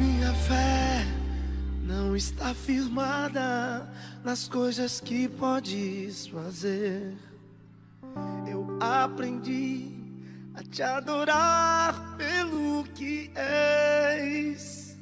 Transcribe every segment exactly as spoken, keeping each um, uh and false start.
Minha fé não está firmada nas coisas que podes fazer. Eu aprendi a te adorar pelo que és.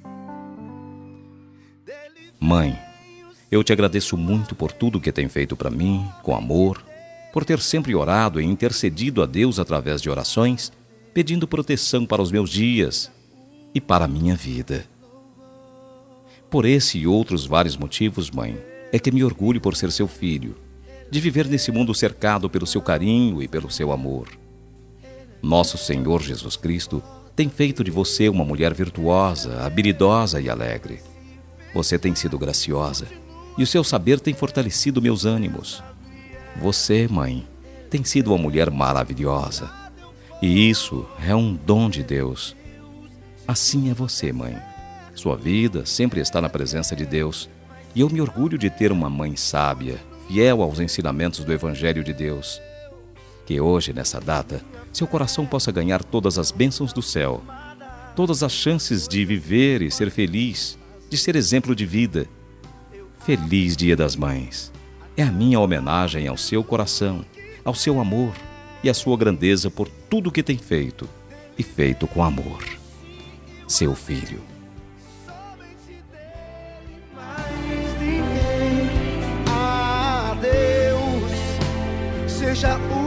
Mãe, eu te agradeço muito por tudo que tem feito para mim, com amor, por ter sempre orado e intercedido a Deus através de orações, pedindo proteção para os meus dias e para a minha vida. Por esse e outros vários motivos, mãe, é que me orgulho por ser seu filho, de viver nesse mundo cercado pelo seu carinho e pelo seu amor. Nosso Senhor Jesus Cristo tem feito de você uma mulher virtuosa, habilidosa e alegre. Você tem sido graciosa e o seu saber tem fortalecido meus ânimos. Você, mãe, tem sido uma mulher maravilhosa. E isso é um dom de Deus. Assim é você, mãe. Sua vida sempre está na presença de Deus. E eu me orgulho de ter uma mãe sábia, fiel aos ensinamentos do Evangelho de Deus. Que hoje, nessa data, seu coração possa ganhar todas as bênçãos do céu, todas as chances de viver e ser feliz, de ser exemplo de vida. Feliz Dia das Mães. É a minha homenagem ao seu coração, ao seu amor e à sua grandeza por tudo que tem feito, e feito com amor. Seu filho. A Deus seja o